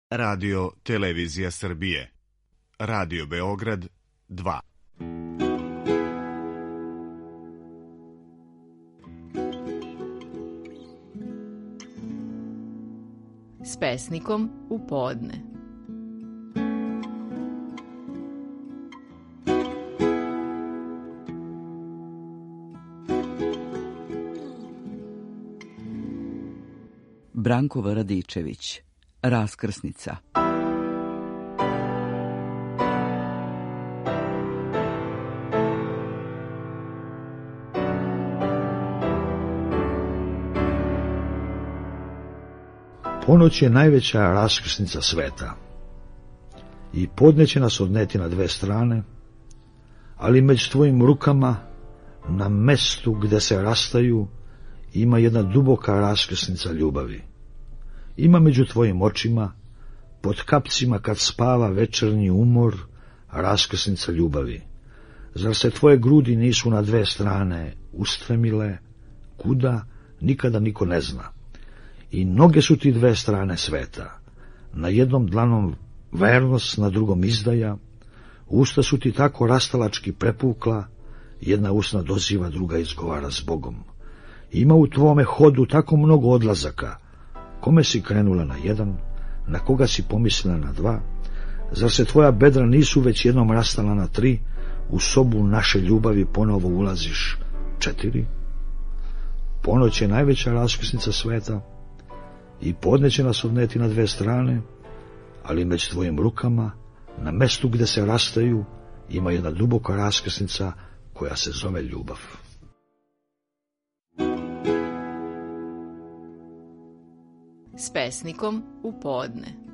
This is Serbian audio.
Radio Televizija Srbije. Radio Beograd 2. S pesnikom u podne. Branko Radičević. Raskrsnica. Ponoć je najveća raskrsnica sveta i podne će nas odneti na dve strane, ali među tvojim rukama, na mestu gde se rastaju, ima jedna duboka raskrsnica ljubavi. Ima među tvojim očima, pod kapcima kad spava večernji umor, raskrsnica ljubavi. Zar se tvoje grudi nisu na dve strane ustremile, kuda, nikada niko ne zna. I noge su ti dve strane sveta, na jednom dlanom vernost, na drugom izdaja, usta su ti tako rastalački prepukla, jedna usna doziva, druga izgovara s Bogom. Ima u tvome hodu tako mnogo odlazaka, kome si krenula na jedan, na koga si pomislila na dva, zar se tvoja bedra nisu već jednom rastala na tri, u sobu naše ljubavi ponovo ulaziš četiri? Ponoć je najveća raskrsnica sveta i podne će nas odneti na dve strane, ali među tvojim rukama, na mestu gde se rastaju, ima jedna duboka raskrsnica koja se zove ljubav. S pesnikom u podne.